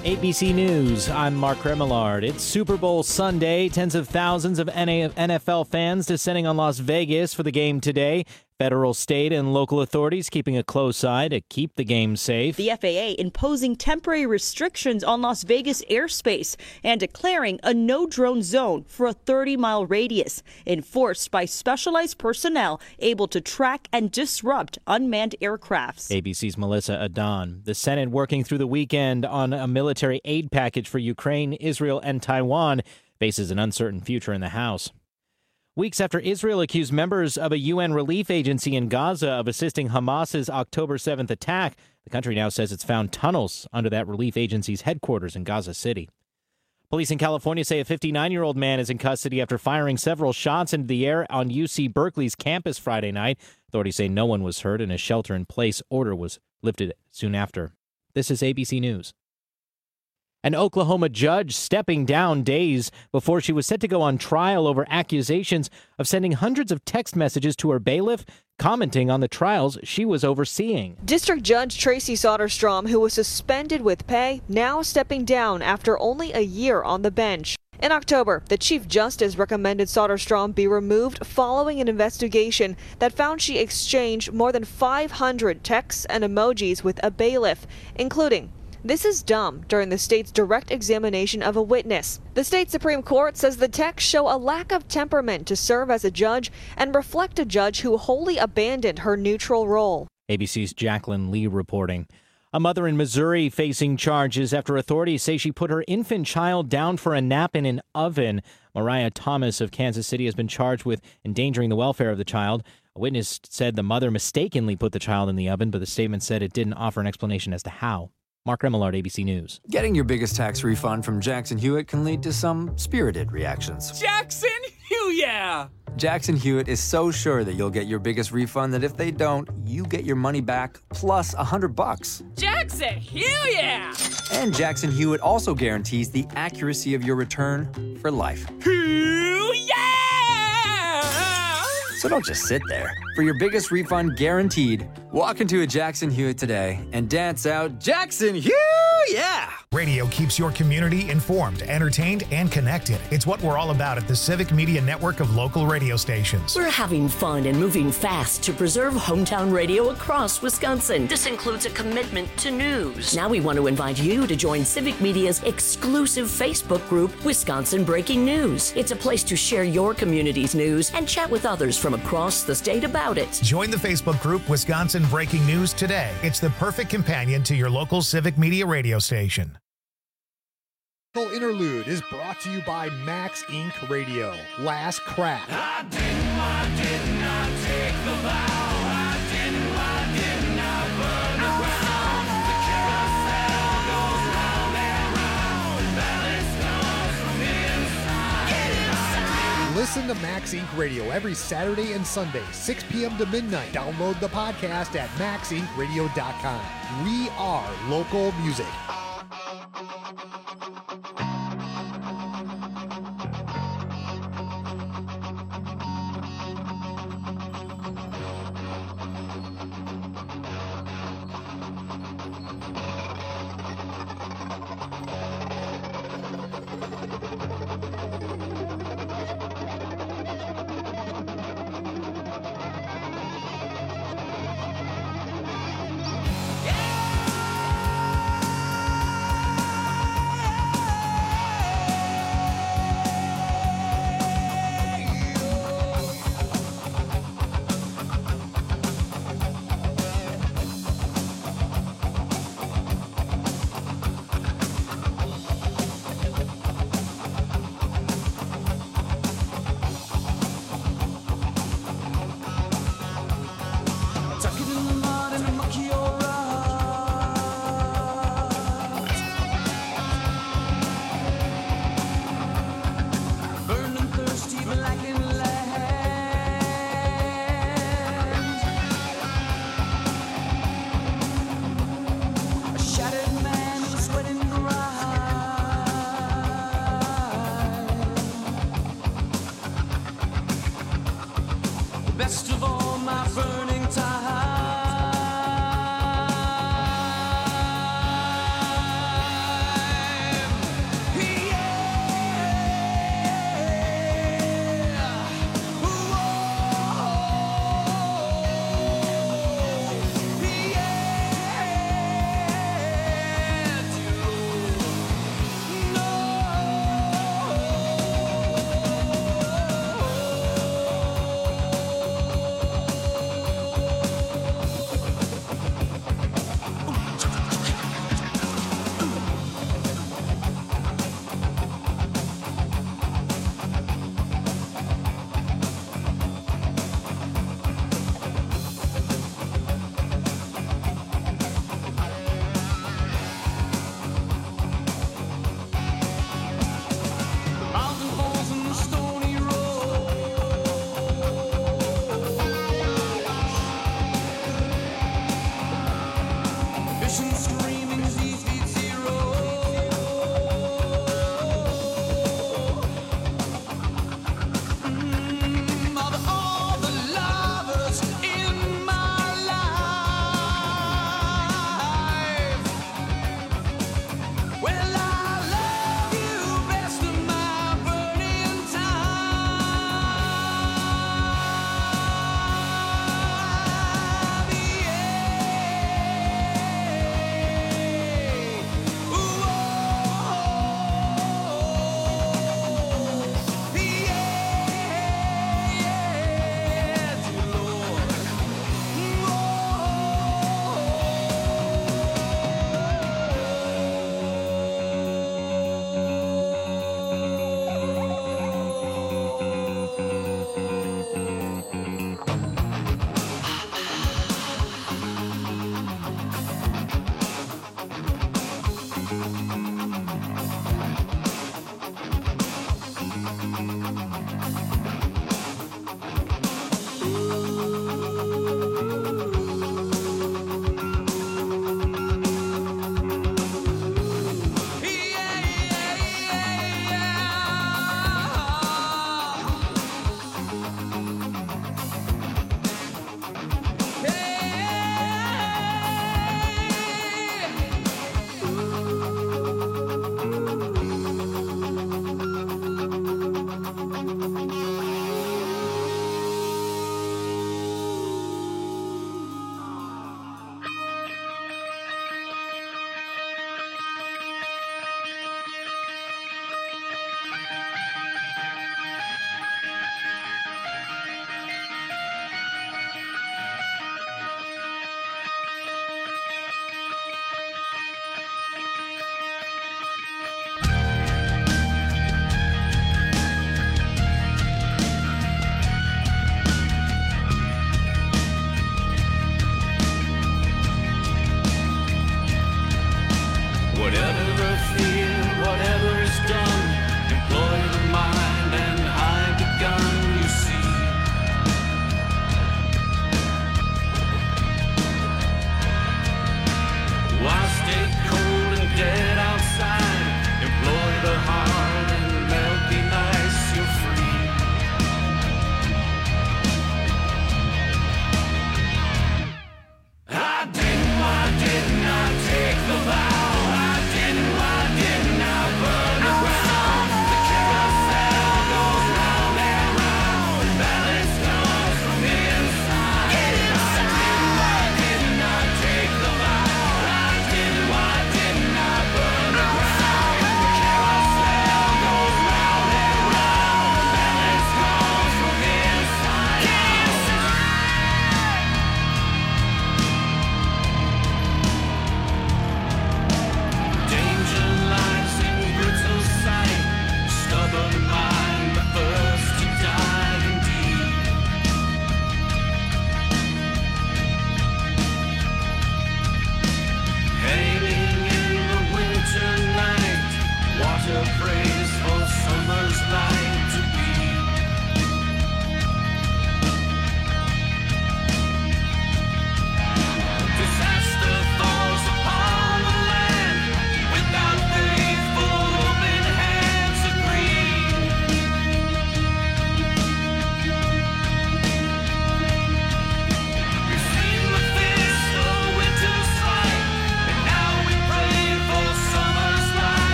ABC News, I'm Mark Remillard. It's Super Bowl Sunday. Tens of thousands of NFL fans descending on Las Vegas for the game today. Federal, state, and local authorities keeping a close eye to keep the game safe. The FAA imposing temporary restrictions on Las Vegas airspace and declaring a no-drone zone for a 30-mile radius, enforced by specialized personnel able to track and disrupt unmanned aircrafts. ABC's Melissa Adon. The Senate working through the weekend on a military aid package for Ukraine, Israel, and Taiwan faces an uncertain future in the House. Weeks after Israel accused members of a UN relief agency in Gaza of assisting Hamas's October 7th attack, the country now says it's found tunnels under that relief agency's headquarters in Gaza City. Police in California say a 59-year-old man is in custody after firing several shots into the air on UC Berkeley's campus Friday night. Authorities say no one was hurt and a shelter-in-place order was lifted soon after. This is ABC News. An Oklahoma judge stepping down days before she was set to go on trial over accusations of sending hundreds of text messages to her bailiff, commenting on the trials she was overseeing. District Judge Tracy Soderstrom, who was suspended with pay, now stepping down after only a year on the bench. In October, the Chief Justice recommended Soderstrom be removed following an investigation that found she exchanged more than 500 texts and emojis with a bailiff, including "This is dumb" during the state's direct examination of a witness. The state Supreme Court says the texts show a lack of temperament to serve as a judge and reflect a judge who wholly abandoned her neutral role. ABC's Jacqueline Lee reporting. A mother in Missouri facing charges after authorities say she put her infant child down for a nap in an oven. Mariah Thomas of Kansas City has been charged with endangering the welfare of the child. A witness said the mother mistakenly put the child in the oven, but the statement said it didn't offer an explanation as to how. Mark Remillard, ABC News. Getting your biggest tax refund from Jackson Hewitt can lead to some spirited reactions. Jackson Hewitt, yeah! Jackson Hewitt is so sure that you'll get your biggest refund that if they don't, you get your money back plus $100. Jackson Hewitt, yeah! And Jackson Hewitt also guarantees the accuracy of your return for life. Yeah! So don't just sit there. For your biggest refund guaranteed, walk into a Jackson Hewitt today and dance out Jackson Hewitt, yeah! Radio keeps your community informed, entertained, and connected. It's what we're all about at the Civic Media Network of local radio stations. We're having fun and moving fast to preserve hometown radio across Wisconsin. This includes a commitment to news. Now we want to invite you to join Civic Media's exclusive Facebook group, Wisconsin Breaking News. It's a place to share your community's news and chat with others from across the state about it. Join the Facebook group Wisconsin Breaking News today. It's the perfect companion to your local Civic Media radio station. Interlude is brought to you by Max Inc. Radio. Last Crack. I did not take the vow. I did not burn the ground. The carousel goes round and round. Balance comes from inside. Get inside. Listen to Max Inc. Radio every Saturday and Sunday, 6 p.m. to midnight. Download the podcast at maxincradio.com. We are local music.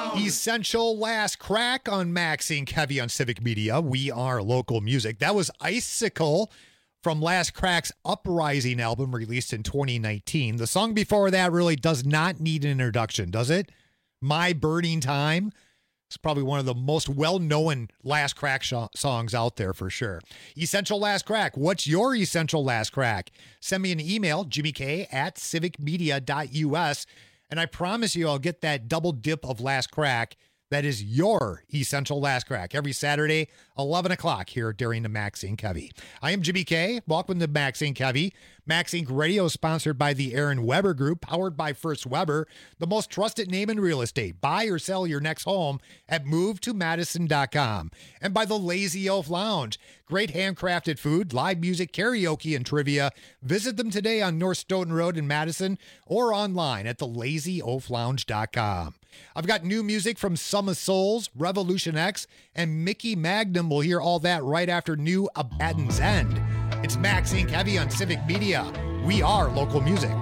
Essential Last Crack on Max Inc. Heavy on Civic Media. We are local music. That was Icicle from Last Crack's Uprising album released in 2019. The song before that really does not need an introduction, does it? My Burning Time. It's probably one of the most well-known Last Crack songs out there for sure. Essential Last Crack. What's your Essential Last Crack? Send me an email, jimmyk@civicmedia.us, and I promise you I'll get that double dip of Last Crack. That is your Essential Last Crack every Saturday, 11 o'clock here during the Max Inc. Heavy. I am Jimmy K. Welcome to Max Inc. Heavy. Max Inc. Radio is sponsored by the Aaron Weber Group, powered by First Weber, the most trusted name in real estate. Buy or sell your next home at movetomadison.com. And by the Lazy Oaf Lounge. Great handcrafted food, live music, karaoke, and trivia. Visit them today on North Stoughton Road in Madison or online at thelazy-oaf-lounge.com. I've got new music from Sum of Souls, Revolution X, and Mickey Magnum. We'll hear all that right after New Abaddon's End. It's Max Inc. Heavy on Civic Media. We are local music.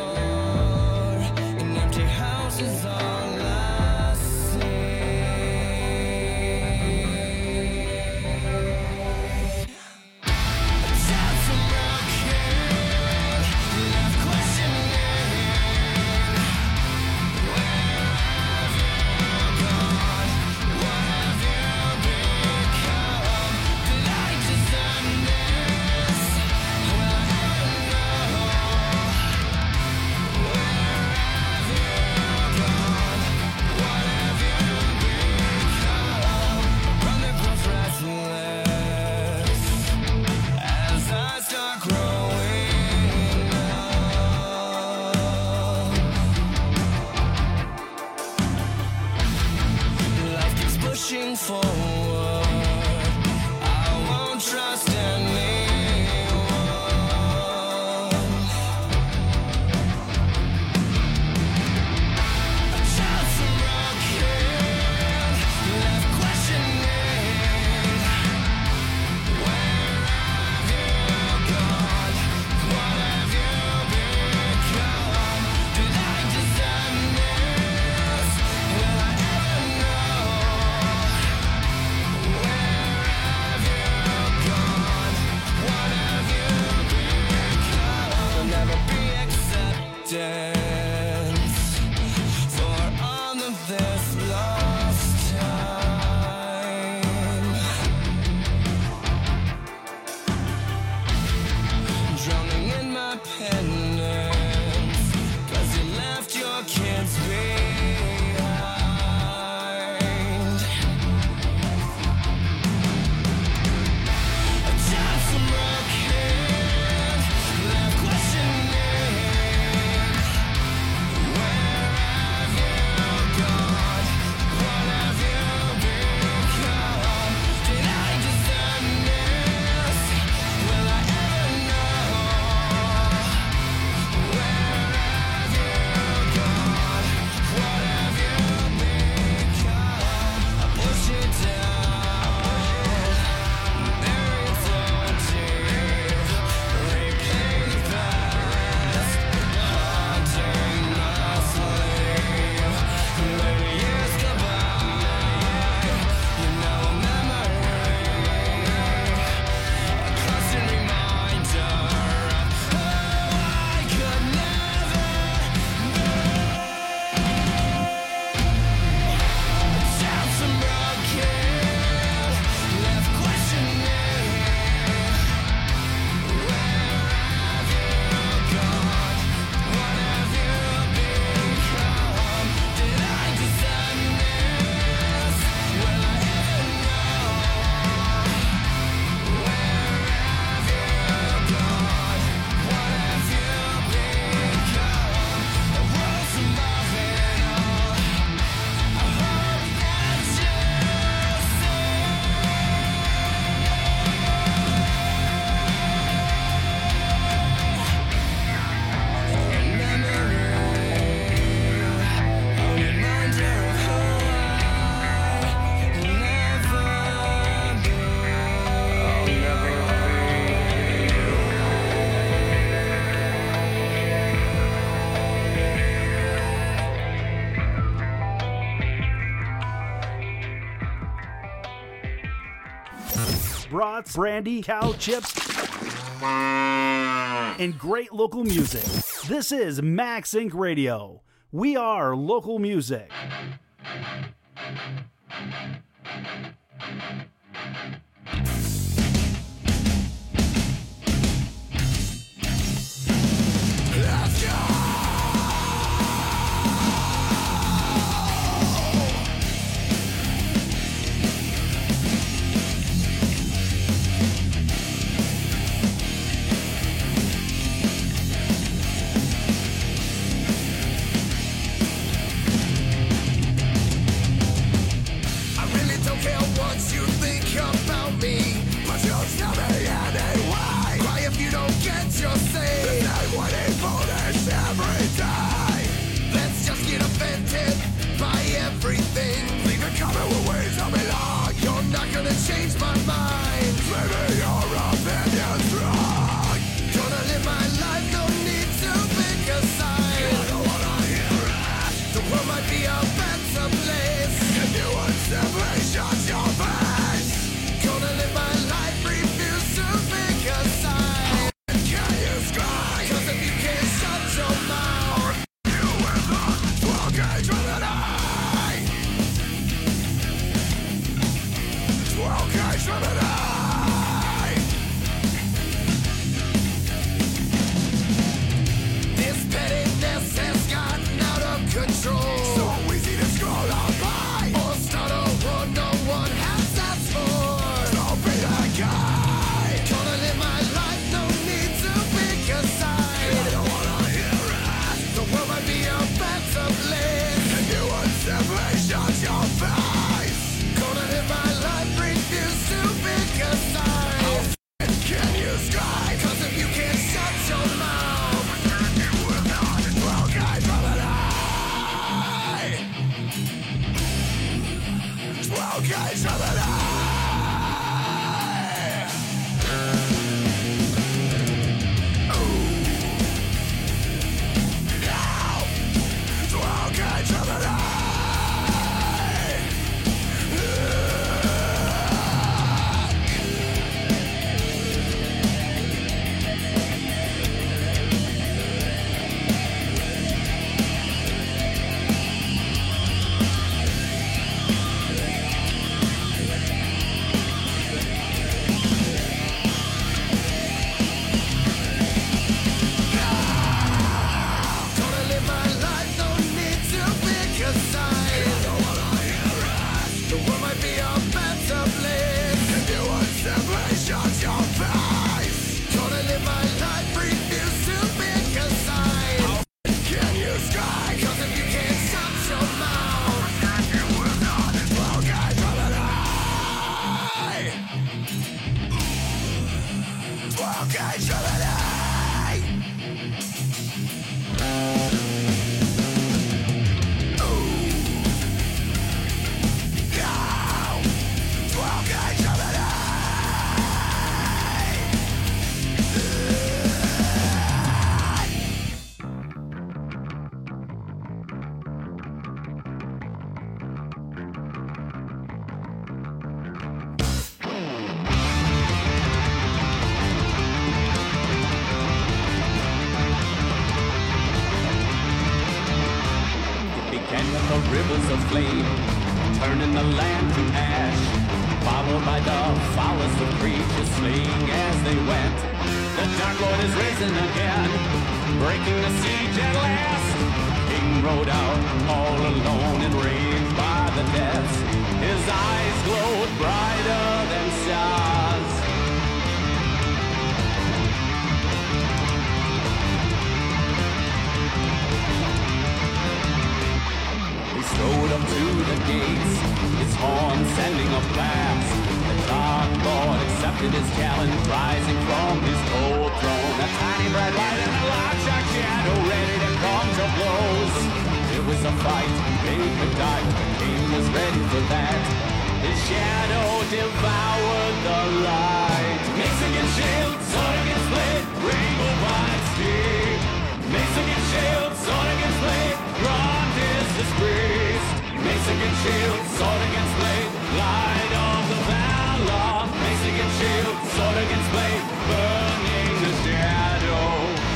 Is all I see. brats, brandy, cow chips, and great local music. This is Max Inc. Radio. We are local music. Let's go! Change my mind. Maybe your opinion's wrong. Gonna live my life, no need to pick a side. I don't wanna hear it. The world might be a better place if you would simply shut your face. Gonna live my life, refuse to pick a side. Can you scry? 'Cause if you can't shut your mouth, you will not walk into the night. Okay, from the night. This pettiness has gotten out of control. So easy to scroll on by or start a war no one has asked for. Don't be that guy. Gonna live my life, no need to pick a side. I don't wanna hear it. The world might be a better place if you would simply shut your face. Gonna live my life, refuse to pick a side. How can you scry? 'Cause if you can't shut your mouth, you will not well guide from the night. 12 guys from the night. Ooh. Now, 12 guys from the night. Rivers of flame, turning the land to ash, followed by the foulest of creatures fleeing as they went. The Dark Lord is risen again, breaking the siege at last. King rode out all alone and raved by the deaths. His eyes glowed brighter than stars. Strode up to the gates, his horn sending a blast. The Dark Lord accepted his challenge, rising from his cold throne. A tiny bright light and a large dark shadow, ready to come to blows. It was a fight, they could die, but the king was ready for that. His shadow devoured the light. Mace against shield, sword against blade, rainbow vine steed. Mace against shield, sword against blade, Grant is disgraced. Mace against shield, sword against blade, light of the valor. Mace against shield, against blade, burning the shadow.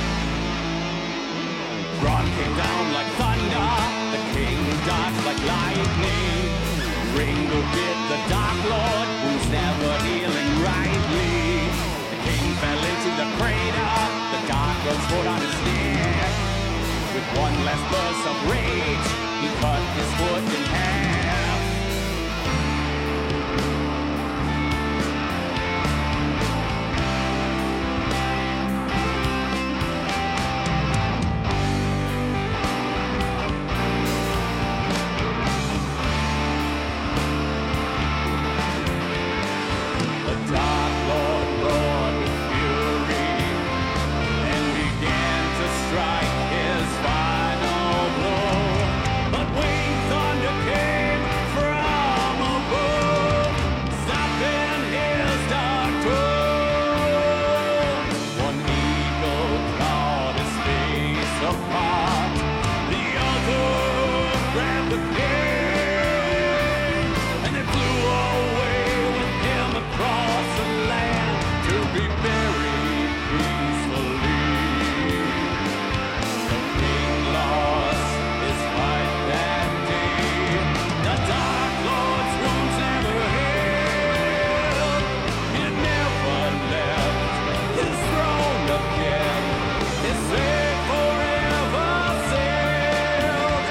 Ron came down like thunder, the king dodged like lightning. Ringo bit the Dark Lord, who's never healing rightly. The king fell into the crater, the Dark Lord sword on his neck. With one last burst of rage, he cut his foot in half. The Dark Lord roared with fury and began to strike his final blow. But winged thunder came from above, stopping his dark toe. One eagle clawed his face apart, the other grabbed the king, and they flew away with him across the land to be buried peacefully. The king lost his fight that day. The Dark Lord's wounds never healed. He never left his throne again. His fate forever sealed.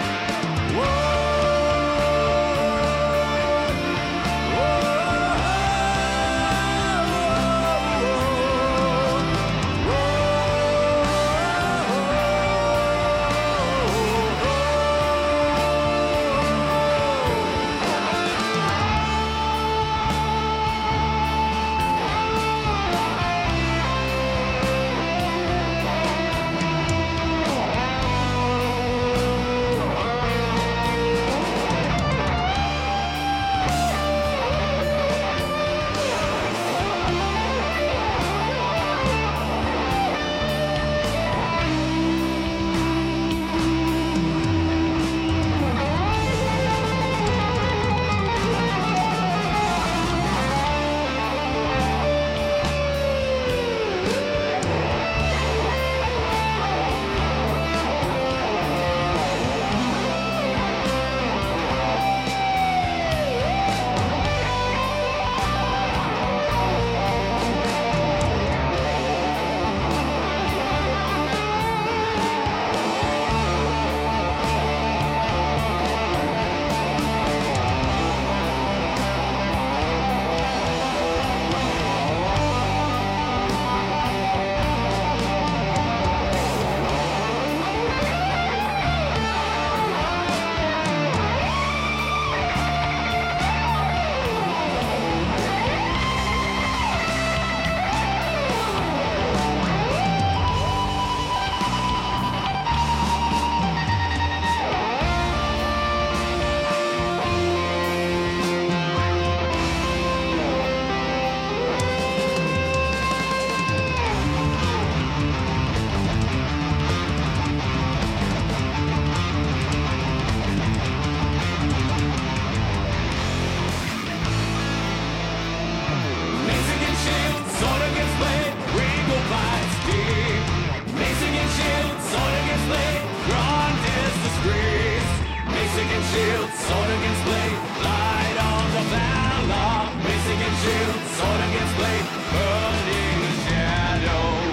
shield, sword against blade, light on the valor, mace against shield, sword against blade, burning the shadow.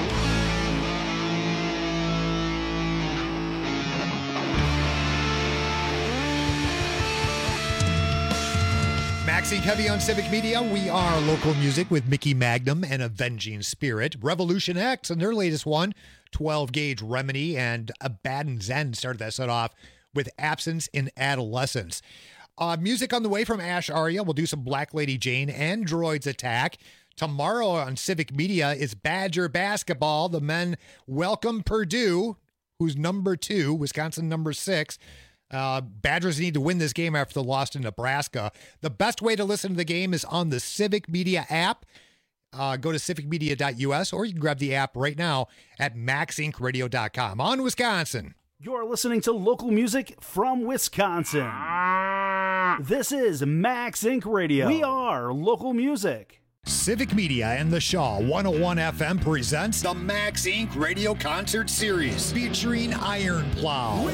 Maxine Covey on Civic Media. We are local music with Mickey Magnum and Avenging Spirit. Revolution X and their latest one, 12 Gauge Remedy, and Abaddon Zen started that set off with Absence in Adolescence. Music on the way from Ash Arya. We'll do some Black Lady Jane and Droids Attack. Tomorrow on Civic Media is Badger Basketball. The men welcome Purdue, who's number 2, Wisconsin number 6. Badgers need to win this game after the loss to Nebraska. The best way to listen to the game is on the Civic Media app. Go to civicmedia.us, or you can grab the app right now at maxincradio.com. On Wisconsin. You're listening to local music from Wisconsin. This is Max Inc. Radio. We are local music. Civic Media and the Shaw 101 FM presents the Max Inc. Radio Concert Series featuring Iron Plow.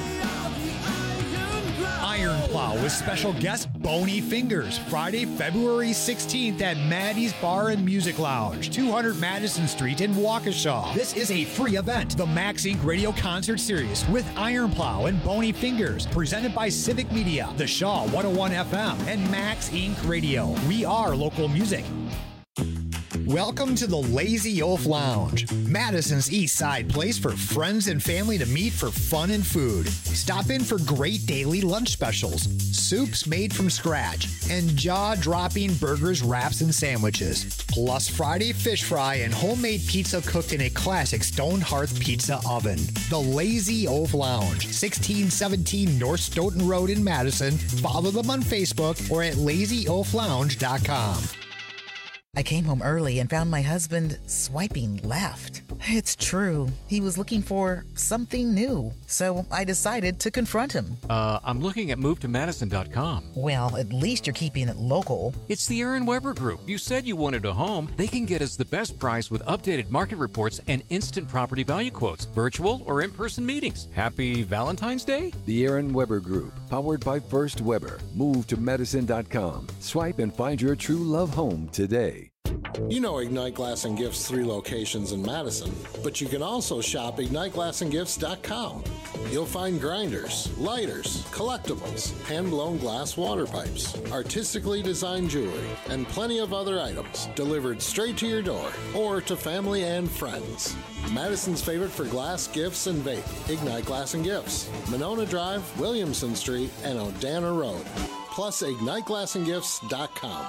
Iron Plow with special guest Bony Fingers, Friday, February 16th at Maddie's Bar and Music Lounge, 200 Madison Street in Waukesha. This is a free event. The Max Inc. Radio Concert Series with Iron Plow and Bony Fingers, presented by Civic Media, the Shaw 101 FM, and Max Inc. Radio. We are local music. Welcome to the Lazy Oaf Lounge, Madison's East Side place for friends and family to meet for fun and food. Stop in for great daily lunch specials, soups made from scratch, and jaw-dropping burgers, wraps, and sandwiches. Plus Friday fish fry and homemade pizza cooked in a classic stone hearth pizza oven. The Lazy Oaf Lounge, 1617 North Stoughton Road in Madison. Follow them on Facebook or at lazyoaflounge.com. I came home early and found my husband swiping left. It's true. He was looking for something new. So I decided to confront him. I'm looking at movetomadison.com. Well, at least you're keeping it local. It's the Aaron Weber Group. You said you wanted a home. They can get us the best price with updated market reports and instant property value quotes, virtual or in-person meetings. Happy Valentine's Day? The Aaron Weber Group, powered by First Weber. MoveToMadison.com. Swipe and find your true love home today. You know Ignite Glass and Gifts' 3 locations in Madison, but you can also shop IgniteGlassandGifts.com. You'll find grinders, lighters, collectibles, hand-blown glass water pipes, artistically designed jewelry, and plenty of other items delivered straight to your door or to family and friends. Madison's favorite for glass, gifts, and vape, Ignite Glass and Gifts, Monona Drive, Williamson Street, and Odana Road. Plus IgniteGlassandGifts.com.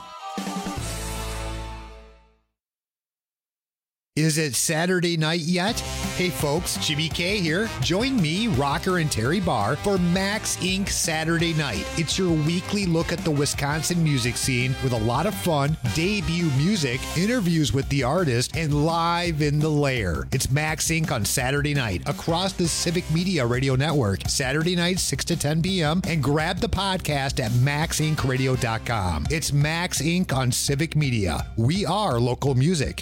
Is it Saturday night yet? Hey folks, Jimmy K here. Join me, Rocker and Terry Barr, for Max Inc. Saturday Night. It's your weekly look at the Wisconsin music scene with a lot of fun, debut music, interviews with the artist, and live in the lair. It's Max Inc. on Saturday night across the Civic Media Radio Network, Saturday night 6 to 10 p.m. and grab the podcast at maxincradio.com. It's Max Inc. on Civic Media. We are local music.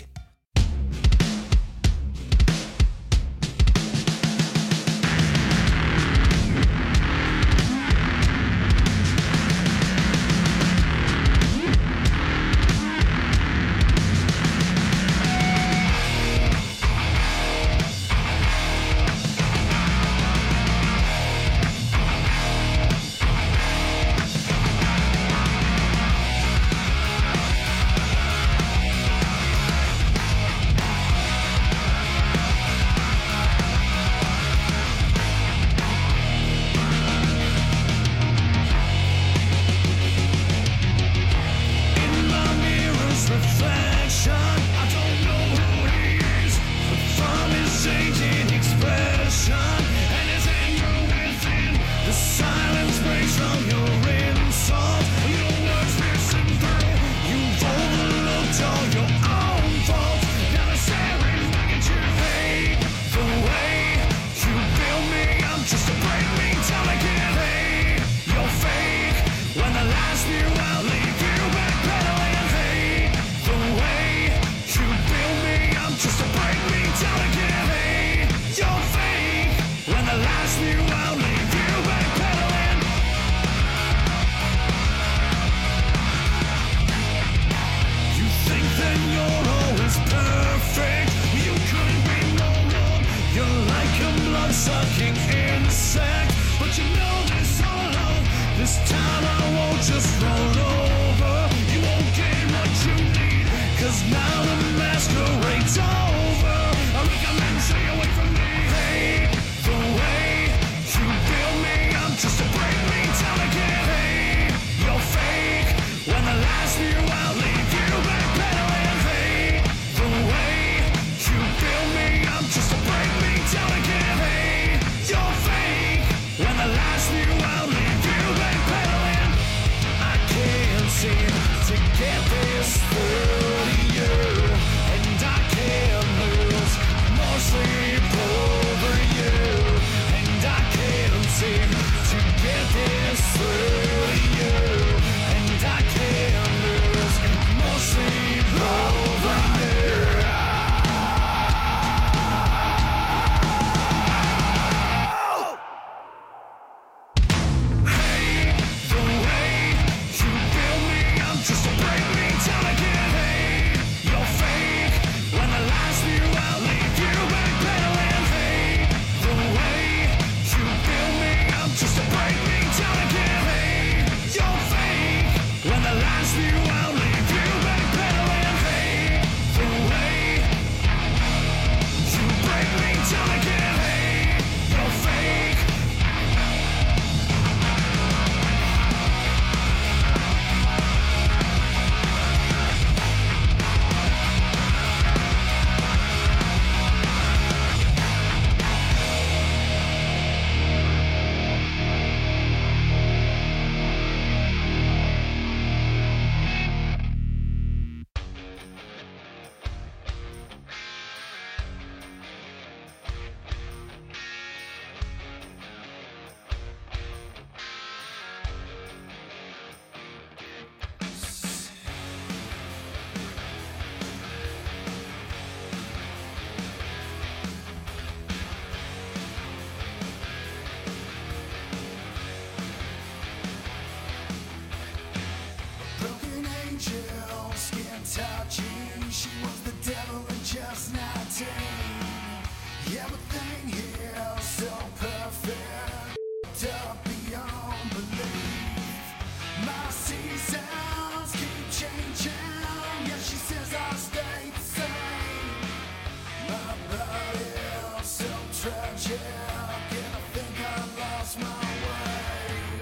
Everything here so perfect, up beyond belief. My seasons keep changing. Yeah, she says I stay the same. My body so tragic, and I think I lost my way.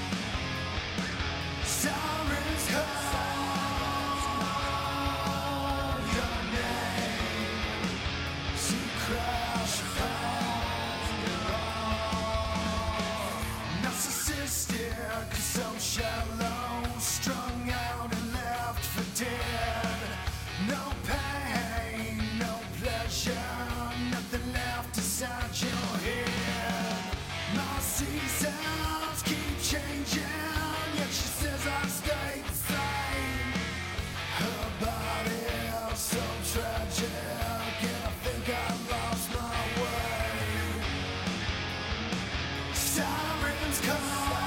Sirens call your name. She crash upon your own. Narcissistic, so shallow, strung out and left for dead. No pain, no pleasure, nothing left inside your head. My seasons keep changing, yet she says I stay the same. Her body so tragic, and I think I lost my way. Sirens call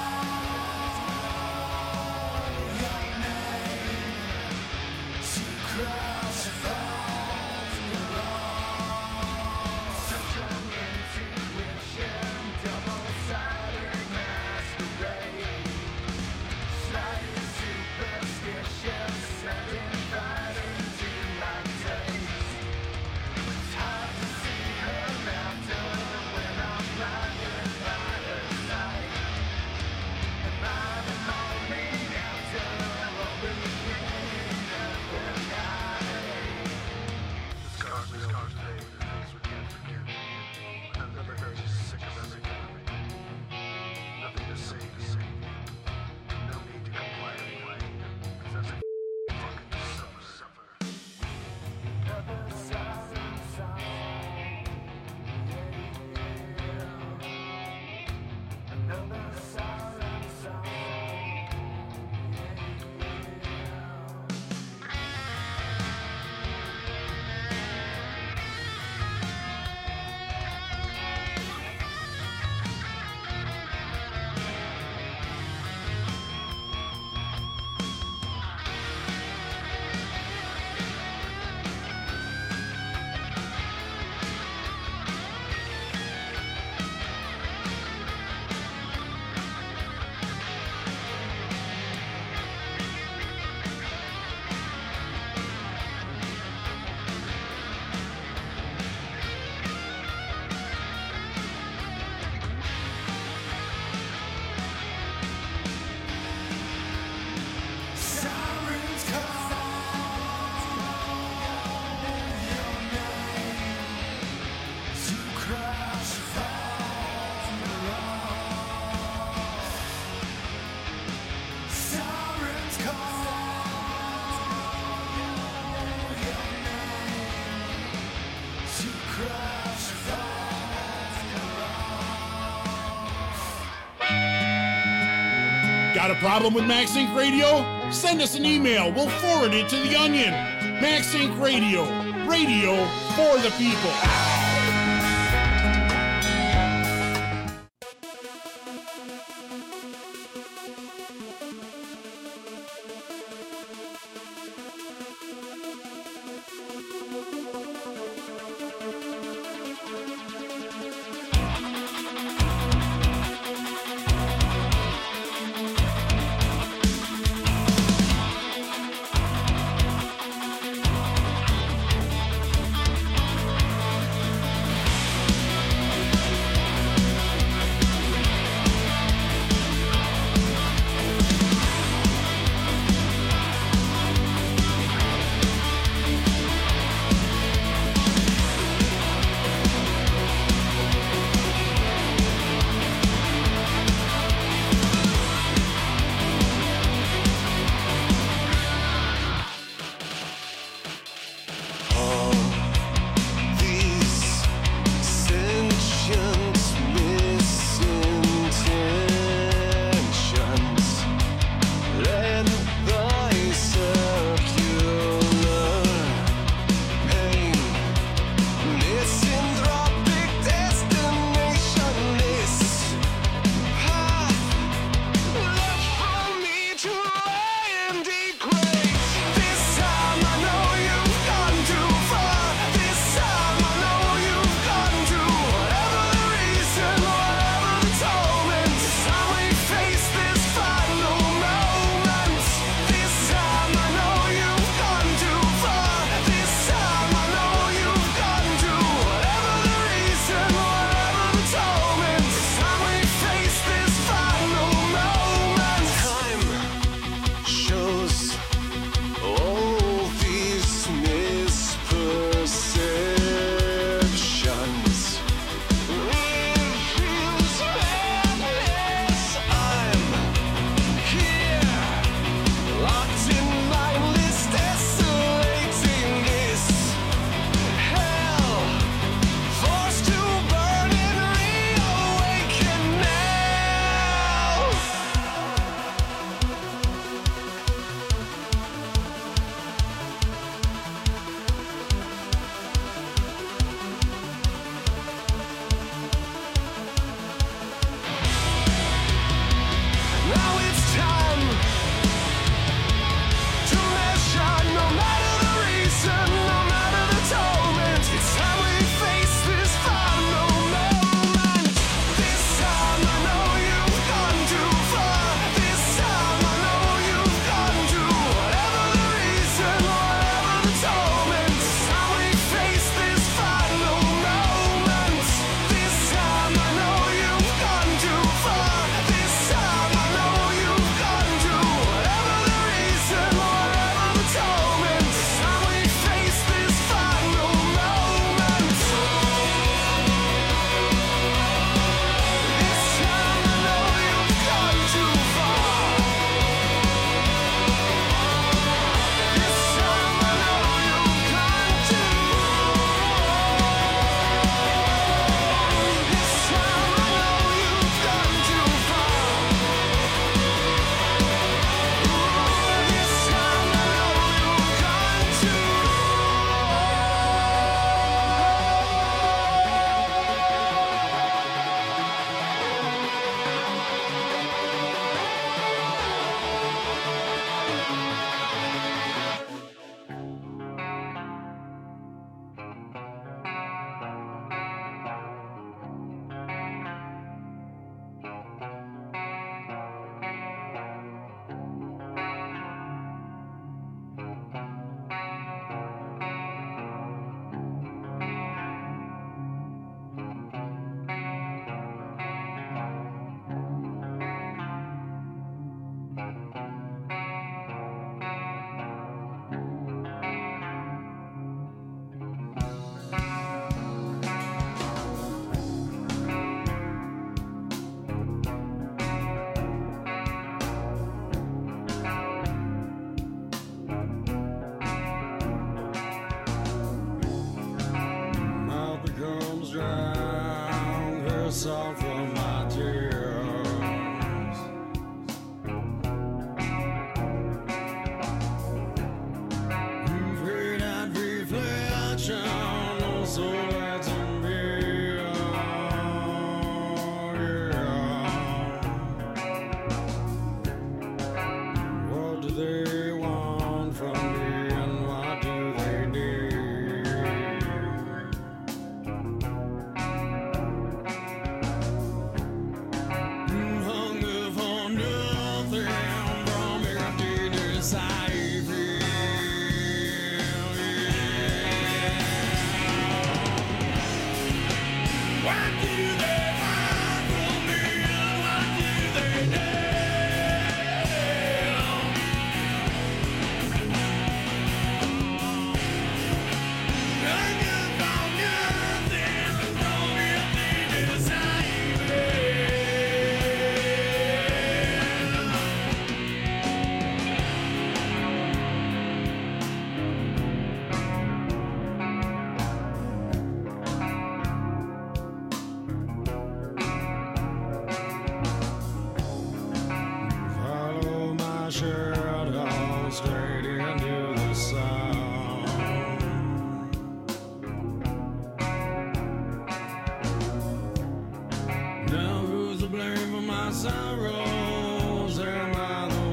your name. She cries upon your own. Such an intuition, double-sided masquerade. Slightly superstitious, setting fire into my taste. It's hard to see her laughter when I'm blinded by her sight. And I'm a morning after a beginning of the night. Scars we can't forget. I've never heard you sick of everything. Nothing to say. No need to complain. 'Cause that's a fucking suffer. Another siren song. Another siren song. Sirens call your name. To crash upon your own. Sirens call your name. To crash upon your own. Got a problem with MaxInc Radio? Send us an email. We'll forward it to The Onion. MaxInc Radio. Radio for the people. the salt from my tears. Great reflection, so that's in me. What do they want from me and what do they need? Hunger for nothing from empty desire. What do they want from me and what do they need? Hunger for nothing from empty desire. Follow my shadow straight into the sun. Now who's to blame for my sorrows? Am I the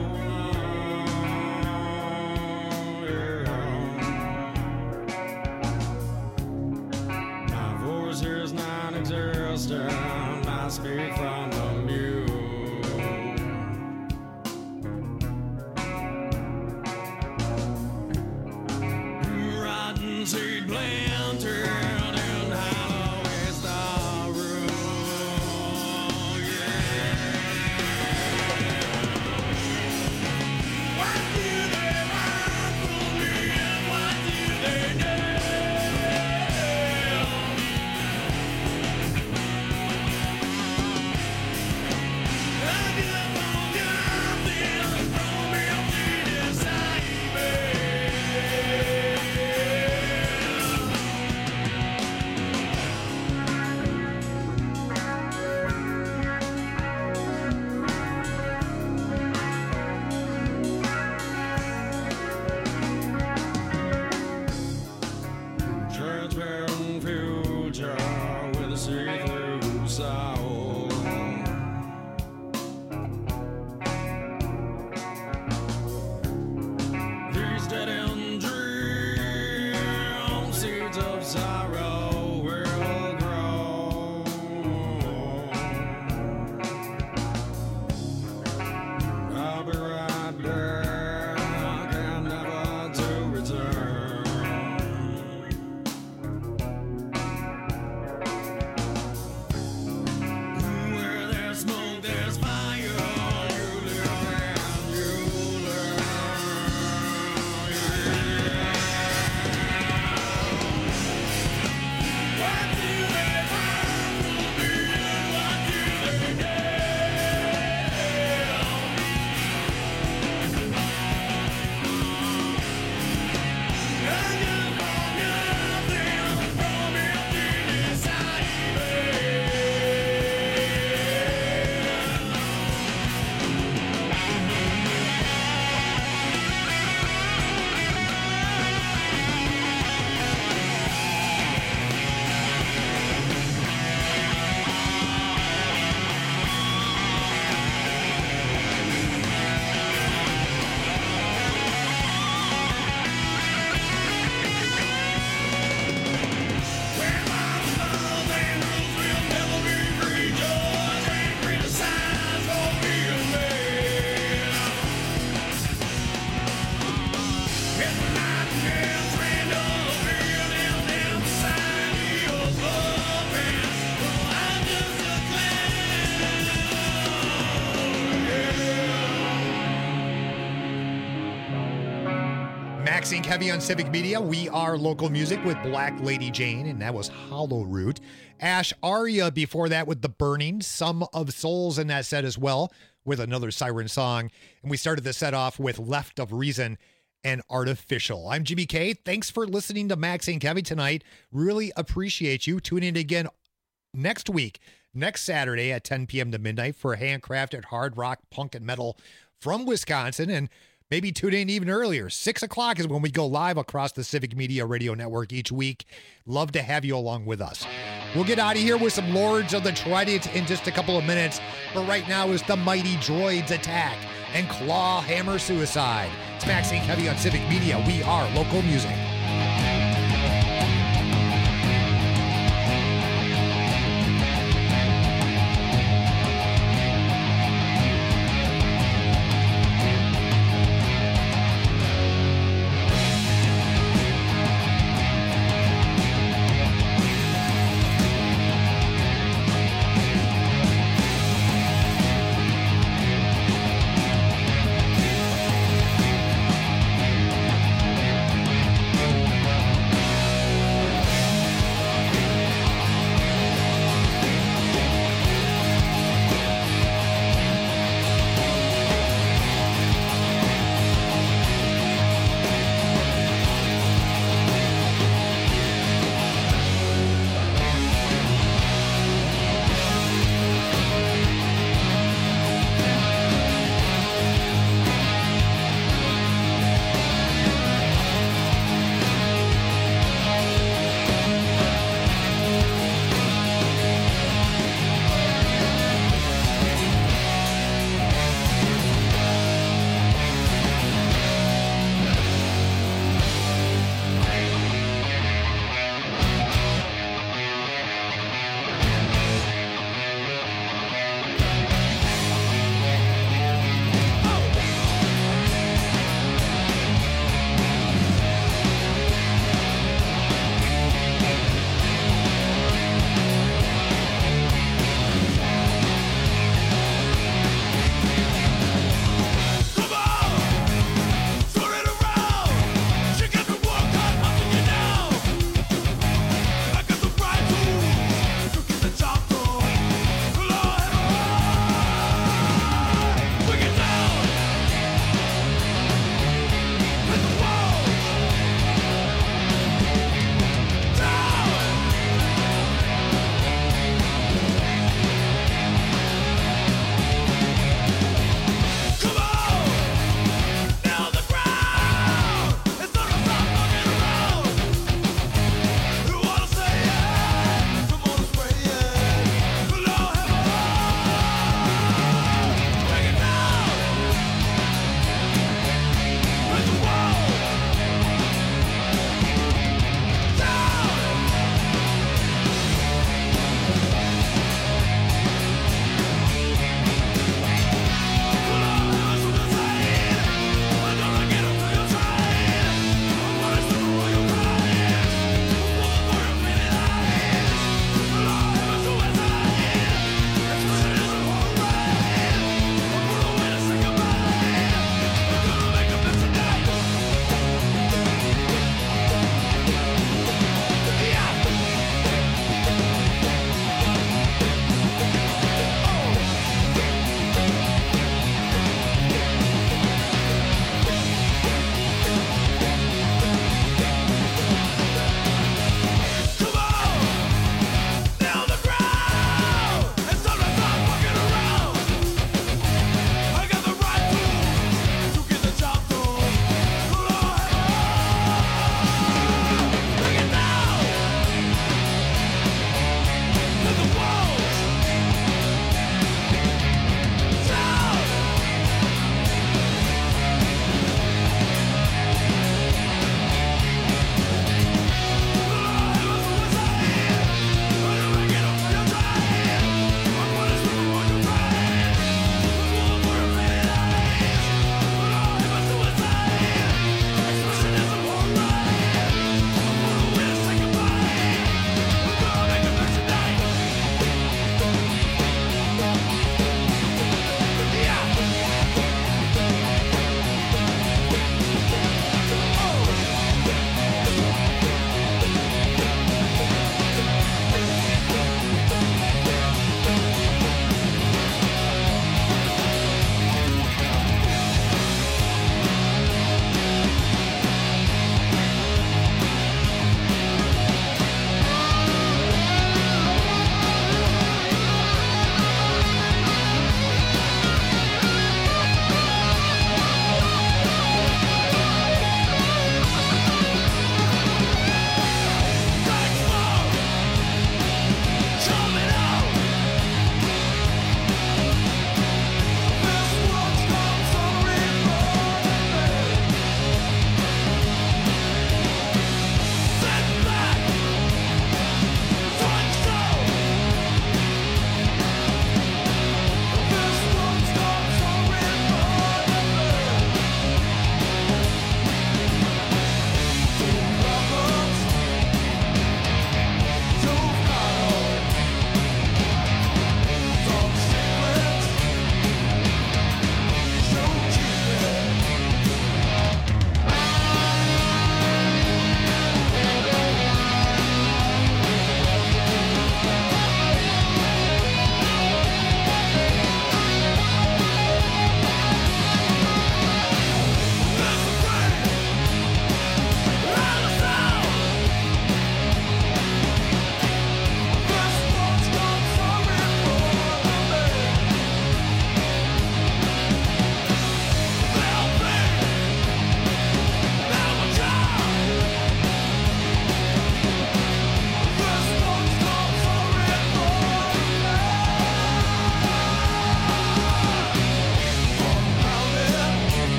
one? My voice is non-existent. I speak from the mute. Rotten seed planted in hollow is the root. What do they want from me and what do they Transparent future with a see-through soul. These dead-end dreams, seeds of sorrow will grow. I'll be right back and never to return. Where there's smoke, there's fire. You live and you learn. What do they want from me and what do they Maxine Heavy on Civic Media. We are local music with Black Lady Jane, and that was Hollow Root. Ash Arya before that with The Burning, Some of Souls in that set as well, with another Siren song. And we started the set off with Left of Reason and Artificial. I'm GBK. Thanks for listening to Maxine Heavy tonight. Really appreciate you tuning in again next week. next Saturday at 10 p.m. to midnight for handcrafted hard rock, punk, and metal from Wisconsin. And maybe tune in even earlier. 6 o'clock is when we go live across the Civic Media Radio Network each week. Love to have you along with us. We'll get out of here with some Lords of the Trident in just a couple of minutes. But right now is the Mighty Droids Attack and Claw Hammer Suicide. It's Max St. Heavy on Civic Media. We are local music.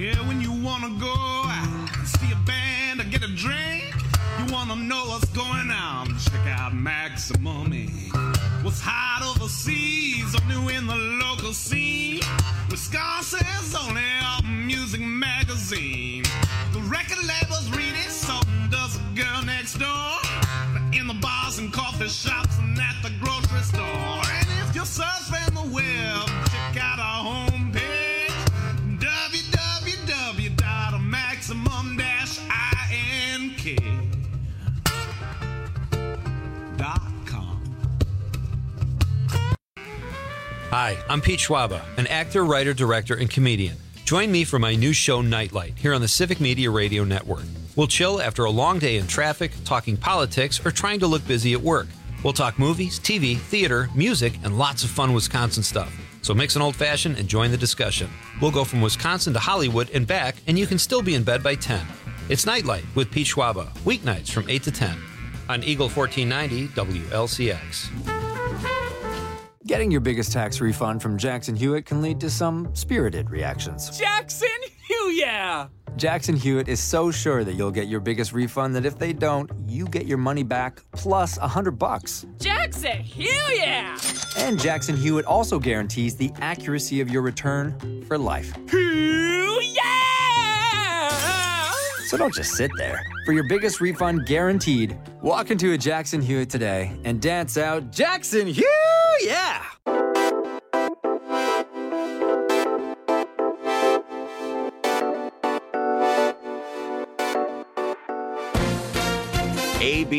Yeah, when you wanna go out, see a band or get a drink, you wanna know what's going on, check out Maximum Ink. What's hot overseas or new in the local scene, Wisconsin's only music magazine. The record labels read it, so does the girl next door. In the bars and coffee shops and at the grocery store. And if you're surfing the web, check out our homepage, www.maximum-ink.com. Hi, I'm Pete Schwaba, an actor, writer, director, and comedian. Join me for my new show, Nightlight, here on the Civic Media Radio Network. We'll chill after a long day in traffic, talking politics, or trying to look busy at work. We'll talk movies, TV, theater, music, and lots of fun Wisconsin stuff. So mix an old-fashioned and join the discussion. We'll go from Wisconsin to Hollywood and back, and you can still be in bed by 10. It's Nightlight with Pete Schwaba, weeknights from 8 to 10 on Eagle 1490 WLCX. Getting your biggest tax refund from Jackson Hewitt can lead to some spirited reactions. Jackson Hewitt! Jackson Hewitt is so sure that you'll get your biggest refund that if they don't, you get your money back plus $100. Jackson Hewitt! And Jackson Hewitt also guarantees the accuracy of your return for life. Hewitt! So don't just sit there. For your biggest refund guaranteed, walk into a Jackson Hewitt today and dance out Jackson Hewitt! Yeah! AB